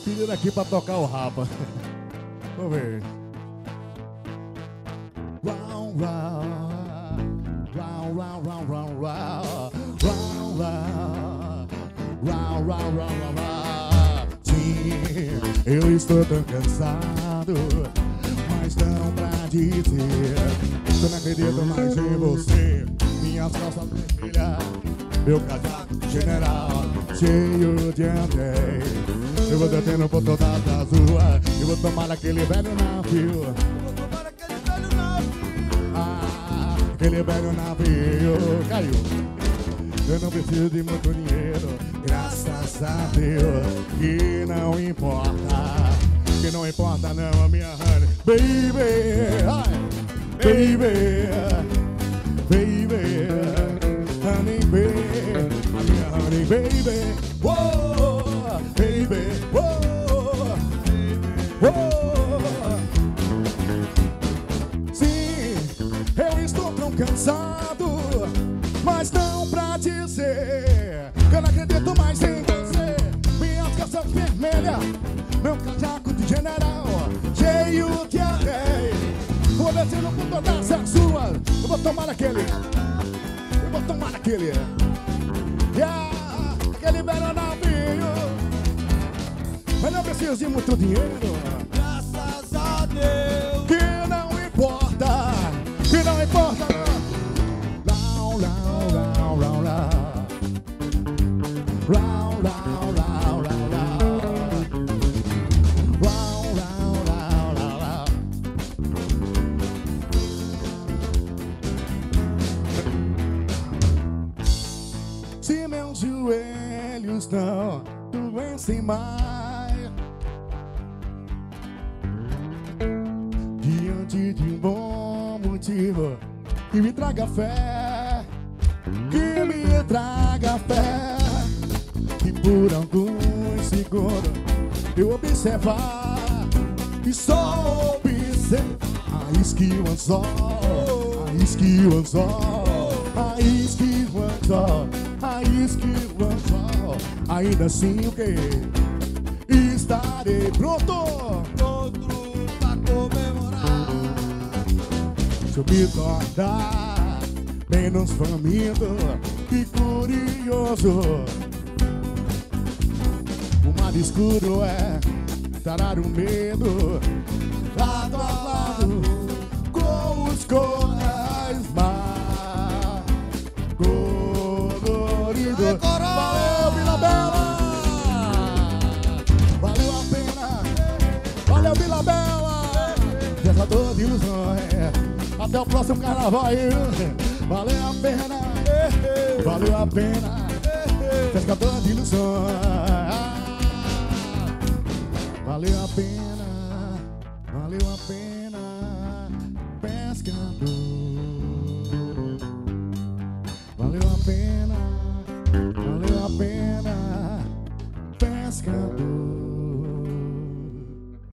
Pediram aqui pra tocar o rapa. Vamos ver. Round, round, round, round, round, round, round, round, round, round, round. Sim, eu estou tão cansado, mas não pra dizer. Eu não acredito mais em você. Minhas calças vermelhas, meu casaco general cheio de anéis. Eu vou descendo por todas as ruas, eu vou tomar aquele velho navio. Ah, aquele velho navio caiu. Eu não preciso de muito dinheiro, graças a Deus. Que não importa, que não importa não, a minha honey. Baby, ai, baby, baby, honey, baby, a minha honey, baby. Whoa, baby, whoa, whoa. Sim, eu estou tão cansado, mas não pra dizer que eu não acredito mais em você. Minhas calças vermelhas, meu casaco de general cheio de areia. Vou descendo com todas as ruas, eu vou tomar aquele, eu vou tomar aquele, yeah, aquele velho navio. Mas não preciso de muito dinheiro, Graças a Deus. que não importa, que não importa. Round, round, round, round, round, round, round, round, round, round, round, round, round. Se meus joelhos não doem mais, diante de um bom motivo que me traga fé, que me traga fé, e por alguns segundos eu observar e só observar a skill and soul, a skill and soul, a skill and soul, a skill and soul. Ainda assim o que? Estarei pronto, Outro pra comemorar. se eu me tornar menos faminto e curioso. O mar escuro é tarar o medo, lado a lado com os corais mar colorido. Valeu, Vila Bela! Valeu a pena! Valeu, Vila Bela! Pescador de ilusões, até o próximo carnaval aí. Valeu a pena! Valeu a pena! Pescador de ilusões. Valeu a pena, valeu a pena, pescador. Valeu a pena, pescador.